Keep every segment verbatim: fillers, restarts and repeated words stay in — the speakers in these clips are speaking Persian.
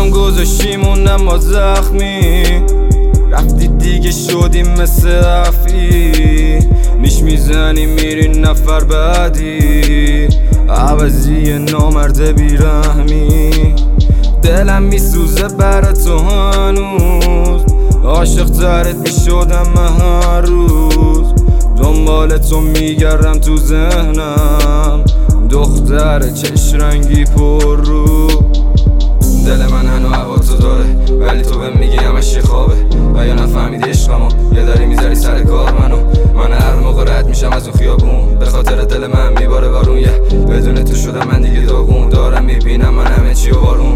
هم گذاشتیمونم ما زخمی، رفتی دیگه شدیم مثل افی، نیش میزنی میری نفر بعدی، عوضی نامرد بیرحمی. دلم میسوزه برا تو هنوز، عاشق ترت میشدم هر روز، دنبال تو میگردم تو ذهنم، دختر چش رنگی پر رو. دل من هنو هوا تو داره ولی تو بهم میگی همش یه خوابه، و یا نفهمیدی عشقمو یه داری میذاری سر کار منو. من هر موقع رد میشم از اون خیابون، به خاطر دل من میباره بارون، یه بدون تو شدم من دیگه داغون، دارم میبینم من همه چی و بارون.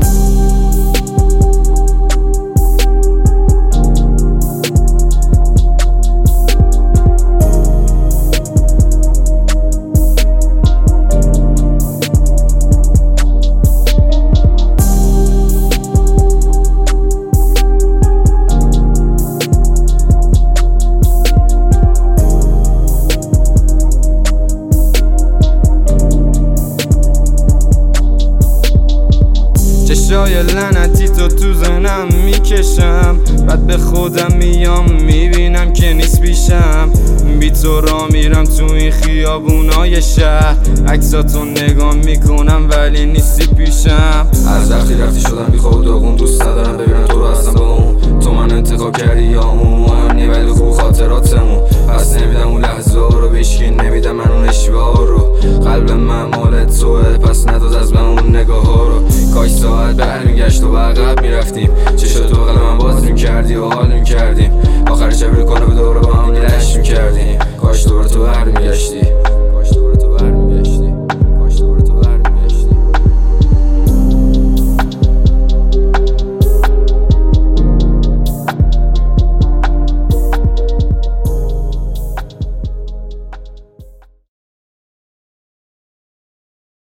چشای لعنتی تو تو ذهنم میکشم، بعد به خودم میام میبینم که نیست پیشم، بی تو را میرم تو این خیابونای شهر، عکساتو نگاه میکنم ولی نیستی پیشم. از وقتی رفتی شدم بی خواب داغون، دوست ندارم ببینم تو رو اصلا با اون، تو من انتخاب کردی یا اون، مهم نی ولی خوب خاطراتمون، پس نمیدم اون لحظه رو بهشکی، نمیدم من اون اشوار رو، قلب من مال توه پس نداز از من اون نگاه ها رو. کاش ساعت برمیگشت و عقب میرفتیم، چشات تو بغل من باز میکردی و حال میکردیم، آخر شب رو کنه به دوره با هم لش میکردیم، کاش دوباره تو برمیگشتی.